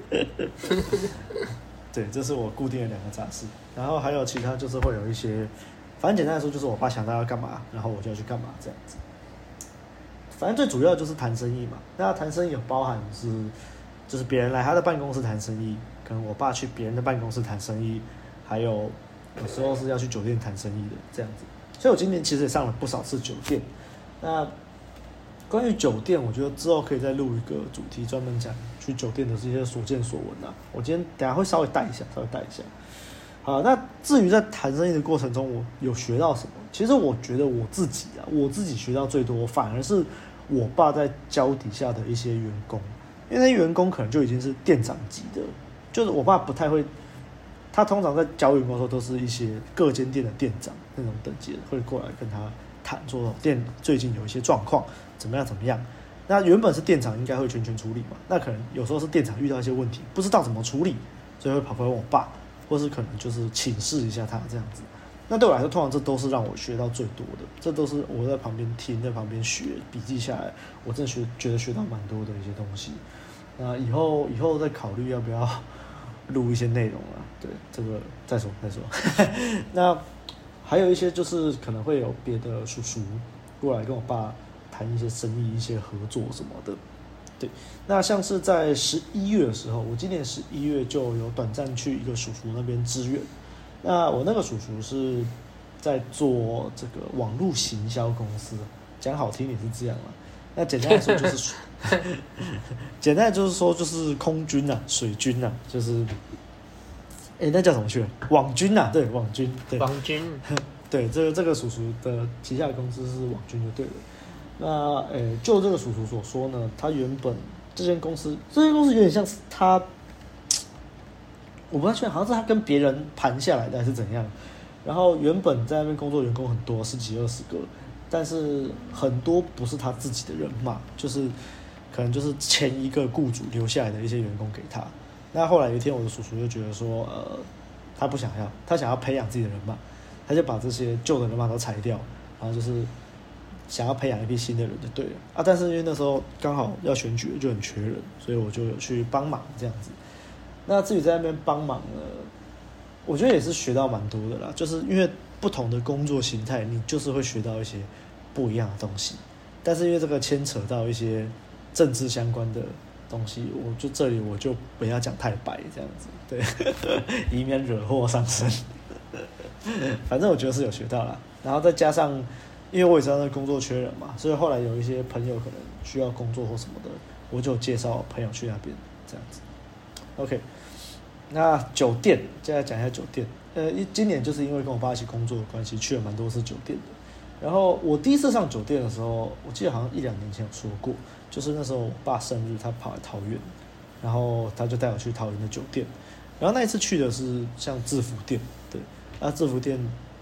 对，这是我固定的2个杂事。然后还有其他就是会有一些，反正简单来说就是我爸想到要干嘛，然后我就要去干嘛这样子。反正最主要就是谈生意嘛。那谈生意有包含就是别人来他的办公室谈生意，可能我爸去别人的办公室谈生意，还有时候是要去酒店谈生意的这样子。所以我今年其实也上了不少次酒店。那关于酒店，我觉得之后可以再录一个主题，专门讲去酒店的这些所见所闻啊。我今天等一下会稍微带一下。好，那至于在谈生意的过程中，我有学到什么？其实我觉得我自己学到最多，反而是我爸在教底下的一些员工，因为那些员工可能就已经是店长级的，就是我爸不太会，他通常在教员工的时候都是一些各间店的店长那种等级的，会过来跟他谈说店最近有一些状况怎么样。那原本是店长应该会全权处理嘛，那可能有时候是店长遇到一些问题不知道怎么处理，所以会跑过来问我爸，或是可能就是请示一下他这样子。那对我来说，通常这都是让我学到最多的，这都是我在旁边听，在旁边学笔记下来，我真的觉得学到蛮多的一些东西。那以后再考虑要不要录一些内容啊，对，这个再说。那还有一些就是可能会有别的叔叔过来跟我爸谈一些生意、一些合作什么的。对，那像是在11月的时候，我今年11月就有短暂去一个叔叔那边支援。那我那个叔叔是在做这个网络行销公司，讲好听也是这样啦。那简单来说就是简单就是说就是空军啊、水军啊，就是那叫什么去了？网军啊，对，网军，对， 网军， 对，这个叔叔的旗下的公司是网军就对了。那就这个叔叔所说呢，他原本这间公司有点像是他，我不太确定，好像是他跟别人盘下来的还是怎样。然后原本在那边工作员工很多，10几20个，但是很多不是他自己的人马，就是可能就是前一个雇主留下来的一些员工给他。那后来有一天，我的叔叔就觉得说，他不想要，他想要培养自己的人马，他就把这些旧的人马都裁掉，然后就是想要培养一批新的人就对了啊。但是因为那时候刚好要选举，就很缺人，所以我就有去帮忙这样子。那至于在那边帮忙呢，我觉得也是学到蛮多的啦，就是因为不同的工作形态，你就是会学到一些不一样的东西。但是因为这个牵扯到一些政治相关的东西，这里我就不要讲太白这样子，对，以免惹祸上身。反正我觉得是有学到啦，然后再加上，因为我也知道那工作缺人嘛，所以后来有一些朋友可能需要工作或什么的，我就介绍朋友去那边这样子。OK， 那酒店，接下来讲一下酒店。今年就是因为跟我爸一起工作的关系，去了蛮多次酒店的。然后我第一次上酒店的时候，我记得好像1-2年前有说过，就是那时候我爸生日，他跑来桃园，然后他就带我去桃园的酒店。然后那一次去的是像制服店，对，那制服店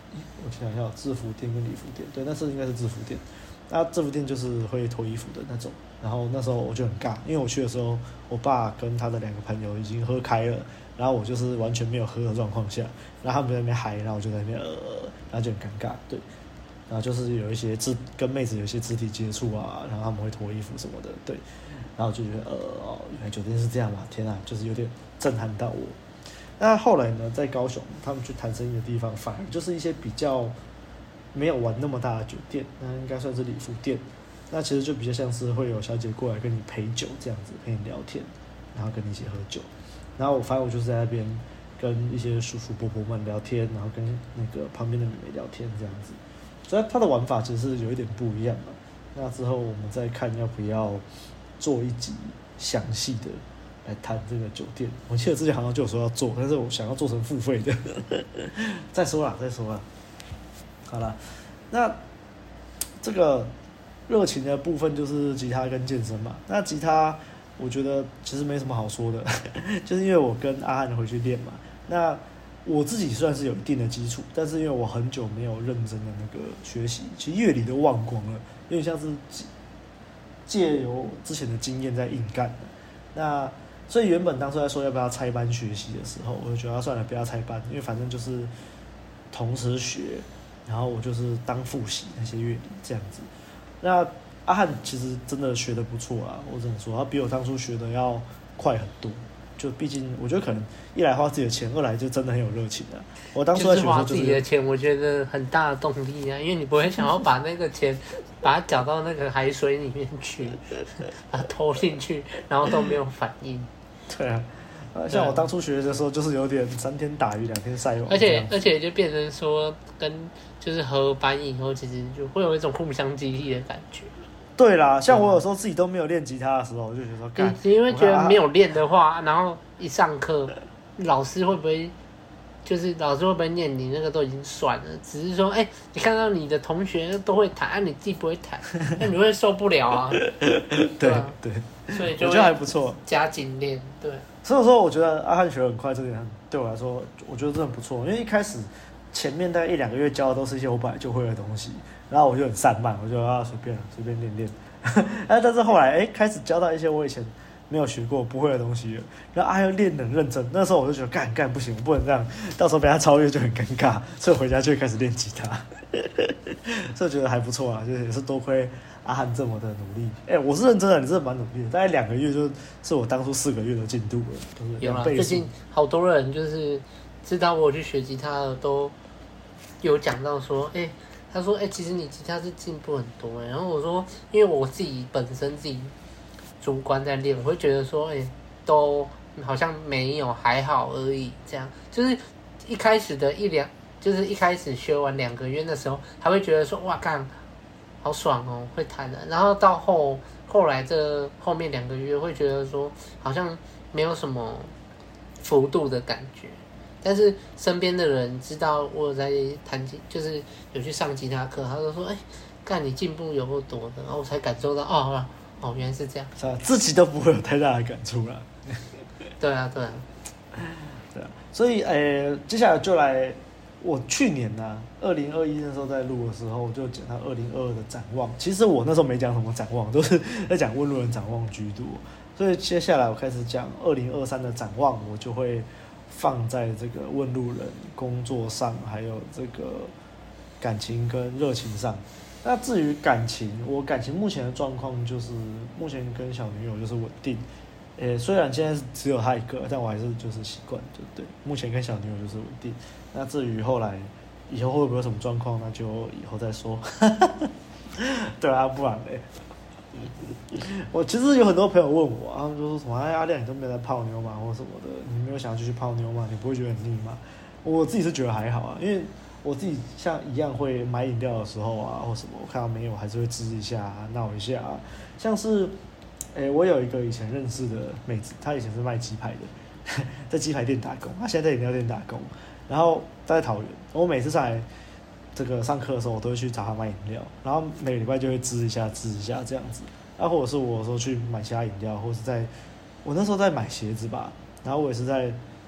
我想一下，制服店跟礼服店，对，那是应该是制服店。那制服店就是会脱衣服的那种。然后那时候我就很尬，因为我去的时候，我爸跟他的2个朋友已经喝开了，然后我就是完全没有喝的状况下，然后他们在那边嗨，然后我就在那边然后就很尴尬，对。然后就是有一些跟妹子有一些肢体接触啊，然后他们会脱衣服什么的，对。然后就觉得原来酒店是这样嘛，天啊，就是有点震撼到我。那后来呢，在高雄他们去谈生意的地方，反而就是一些比较没有玩那么大的酒店，那应该算是礼服店。那其实就比较像是会有小姐过来跟你陪酒这样子，陪你聊天，然后跟你一起喝酒。然后反正我就是在那边跟一些叔叔伯伯们聊天，然后跟那个旁边的妹妹聊天这样子。所以它的玩法其实是有一点不一样的。那之后我们再看要不要做一集详细的来谈这个酒店。我记得之前好像就有说要做，但是我想要做成付费的，再说啦。好啦，那这个热情的部分就是吉他跟健身嘛。那吉他我觉得其实没什么好说的，就是因为我跟阿汉回去练嘛。那我自己算是有一定的基础，但是因为我很久没有认真的那个学习，其实乐理都忘光了，有点像是借由之前的经验在硬干的。那所以原本当初在说要不要拆班学习的时候，我就觉得算了，不要拆班，因为反正就是同时学，然后我就是当复习那些乐理这样子。那阿汉其实真的学得不错啦，我只能说他比我当初学的要快很多。就毕竟我觉得可能一来花自己的钱，二来就真的很有热情啊。我当初在学的时候就是花自己的钱，我觉得很大的动力啊，因为你不会想要把那个钱把它搅到那个海水里面去，把它投进去，然后都没有反应。 对啊，像我当初学的时候，就是有点3天打鱼2天晒网， 而且就变成说跟就是合班以后，其实就会有一种互相激励的感觉。 对啦，像我有时候自己都没有练吉他的时候，我就觉得说，干， 因为觉得没有练的话，然后一上课，老师会不会念你那个都已经算了，只是说，你看到你的同学都会弹，你自己不会弹，那你会受不了啊。 对啊， 对， 所以就我觉得还不错， 加紧练。对， 所以说我觉得阿汉学很快，这点对我来说，我觉得真的不错，因为一开始前面大概1-2个月教的都是一些我本来就会的东西。然后我就很散漫，我就随便练，但是后来开始教到一些我以前没有学过不会的东西了，然后又练得很认真，那时候我就觉得干不行，我不能这样，到时候被他超越就很尴尬，所以回家就开始练吉他，所以我觉得还不错啊，就是也是多亏阿汉这么的努力。我是认真的，你真的蛮努力的，大概2个月就是我当初4个月的进度了，就是有啦，最近好多人就是知道我去学吉他的都有讲到说，他说：“其实你吉他是进步很多。”然后我说：“因为我自己本身自己主观在练，我会觉得说，都好像没有，还好而已。这样就是一开始的就是一开始学完2个月的时候，还会觉得说，哇，干，好爽哦，会弹的。然后到后来这后面2个月，会觉得说，好像没有什么幅度的感觉。”但是身边的人知道我有在弹吉，就是有去上吉他课，他就说：“干你进步有够多的。”然后我才感受到，原来是这样。 自己都不会有太大的感触啦。 对啊。 所以接下来就来，我去年2021那时候在录的时候，我就讲到2022的展望。其实我那时候没讲什么展望，都是在讲问路人展望居多。所以接下来我开始讲2023的展望，我就会放在这个问路人工作上，还有这个感情跟热情上。那至于感情，我感情目前的状况就是目前跟小女友就是稳定。虽然现在只有她一个，但我还是就是习惯，就对。目前跟小女友就是稳定。那至于以后会不会有什么状况，那就以后再说。对啊，不然嘞。我其实有很多朋友问我，他们就说什么阿亮你都没有在泡妞嘛，或什么的，你没有想要继续泡妞吗？你不会觉得很腻吗？我自己是觉得还好啊，因为我自己像一样会买饮料的时候啊，或什么，我看到没有还是会吱一下、闹一下啊。像是，我有一个以前认识的妹子，她以前是卖鸡排的，在鸡排店打工，她现在在饮料店打工，然后她在桃园。我每次上来这个上课的时候，我都会去找她买饮料，然后每个礼拜就会吱一下这样子。或者是我说去买其他饮料，或是我那时候在买鞋子吧，然后我也是在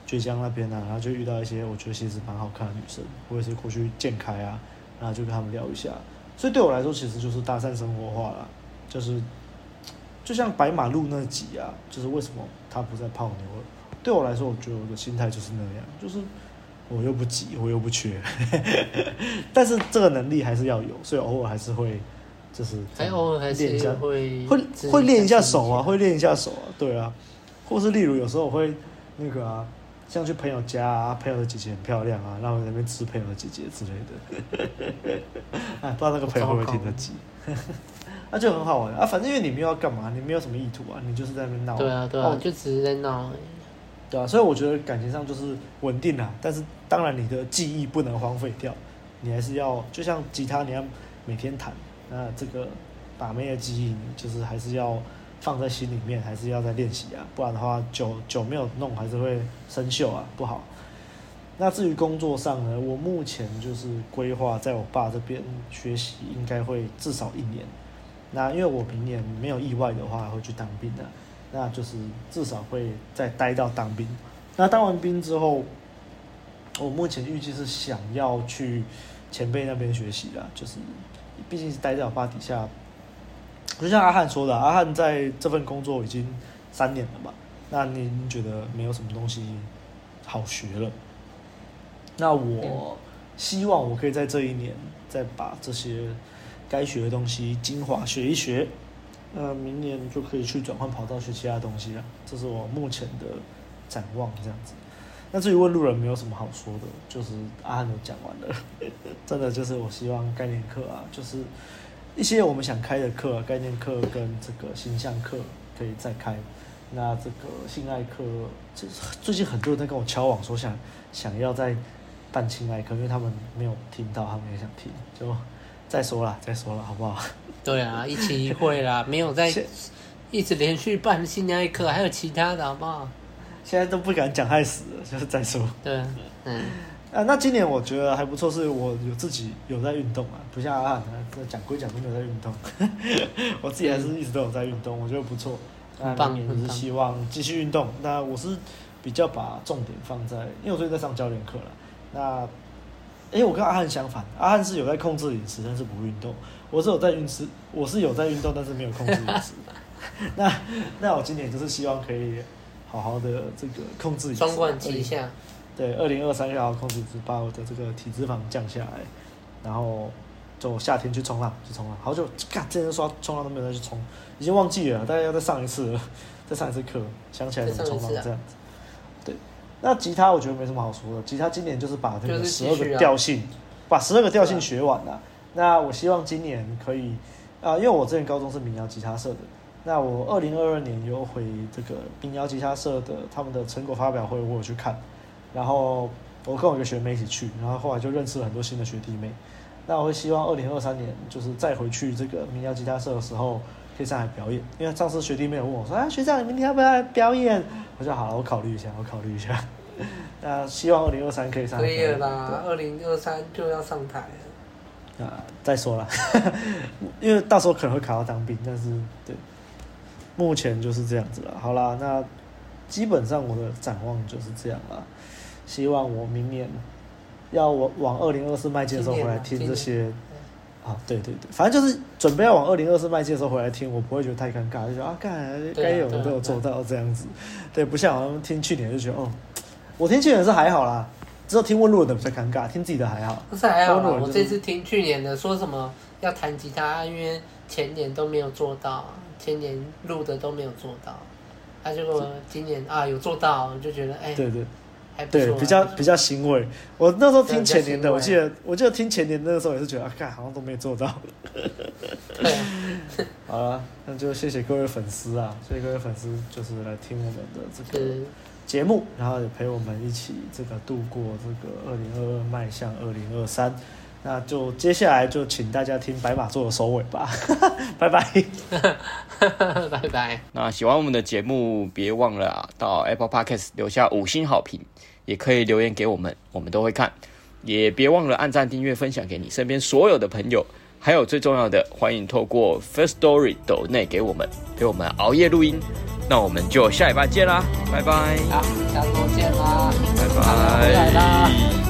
倔强那边啊，然后就遇到一些我觉得其实蛮好看的女生，我也是过去见开啊，然后就跟他们聊一下。所以对我来说，其实就是搭讪生活化啦，就像白马路那集啊，就是为什么他不在泡妞了？对我来说，我觉得我的心态就是那样，就是我又不急，我又不缺，但是这个能力还是要有，所以偶尔还是会就是偶尔还是会练一下手啊，会练一下手啊，对啊，或是例如有时候我会那个啊，像去朋友家啊，朋友的姐姐很漂亮啊，然后在那边吃朋友的姐姐之类的，哎，不知道那个朋友会不会听得及。那就很好玩啊，反正因为你没有要干嘛，你没有什么意图啊，你就是在那边闹。 对啊，就只是在闹而已。 对啊，所以我觉得感情上就是稳定啦，但是当然你的记忆不能荒废掉，你还是要就像吉他，你要每天弹，那这个把妹的记忆，你就是还是要放在心里面，还是要再练习啊，不然的话久没有弄，还是会生锈啊，不好。那至于工作上呢，我目前就是规划在我爸这边学习，应该会至少1年。那因为我明年没有意外的话会去当兵的，那就是至少会再待到当兵。那当完兵之后，我目前预计是想要去前辈那边学习啦，就是毕竟是待在我爸底下。就像阿汉说的，阿汉在这份工作已经3年了吧？那您觉得没有什么东西好学了？那我希望我可以在这1年再把这些该学的东西精华学一学，明年就可以去转换跑道学其他东西了。这是我目前的展望，这样子。那至于问路人，没有什么好说的，就是阿汉都讲完了。真的就是我希望概念课啊，就是一些我们想开的课，概念课跟这个形象课可以再开。那这个性爱课，最近很多人在跟我敲网说想要再办性爱课，因为他们没有听到，他们也想听，就再说了，好不好？ 对啊，一期一会啦，没有在一直连续办性爱课，还有其他的，好不好？ 现在都不敢讲，害死了，就是再说。 对， 那今年我觉得还不错，是我自己有在运动啊，不像阿汉讲归讲都没有在运动，我自己还是一直都有在运动，我觉得不错。那明年就是希望继续运动。那我是比较把重点放在，因为我最近在上教练课了。那我跟阿汉相反，阿汉是有在控制饮食，但是不运动。我是有在运动，但是没有控制饮食。那我今年就是希望可以好好的这个控制饮食， 双管齐下。 对，2023要好好控制饮食，把我的这个体脂肪降下来，然后就夏天去冲浪，好久，之前说冲浪都没有再去冲，已经忘记了，大概要再上一次了，再上一次课，想起来怎么冲浪这样子。对。那吉他我觉得没什么好说的，吉他今年就是把那个12个调性，把12个调性学完了。那我希望今年可以因为我之前高中是民谣吉他社的，那我2022年有回这个民谣吉他社的他们的成果发表会，我有去看，然后我跟我一个学妹一起去，然后后来就认识了很多新的学弟妹。那我会希望2023年就是再回去这个民谣吉他社的时候可以上来表演，因为上次学弟妹有问我说学长你明天要不要来表演？我说好了，我考虑一下。那希望2023可以上台。可以了啦，2023就要上台了。 再说啦，因为到时候可能会考到当兵，但是对，目前就是这样子了。好啦，那基本上我的展望就是这样啦。希望我明年要往2024迈进的时候回来听这些。对，反正就是准备要往2024迈进的时候回来听，我不会觉得太尴尬，就觉得该有的都有做到这样子。对，不像好像听去年就觉得我听去年是还好啦，只有听问路人的比较尴尬，听自己的还好。 不是还好啦，我这次听去年的说什么要弹吉他，因为前年都没有做到，前年录的都没有做到，结果今年有做到，我就觉得对，比较欣慰。我那时候听前年的，我记得听前年那个时候也是觉得好像都没做到。 对。 好了，那就谢谢各位粉丝啊，谢谢各位粉丝就是来听我们的这个节目，然后也陪我们一起这个度过这个2022迈向2023。那就接下来就请大家听白马座的收尾吧，拜拜， 拜拜。 那喜欢我们的节目，别忘了到 Apple Podcast 留下5星好评，也可以留言给我们，我们都会看。也别忘了按赞、订阅、分享给你身边所有的朋友。还有最重要的，欢迎透过 Firstory 抖内给我们，陪我们熬夜录音。 那我们就下礼拜见啦，拜拜。 好，下周见啦， 拜回来啦。 拜。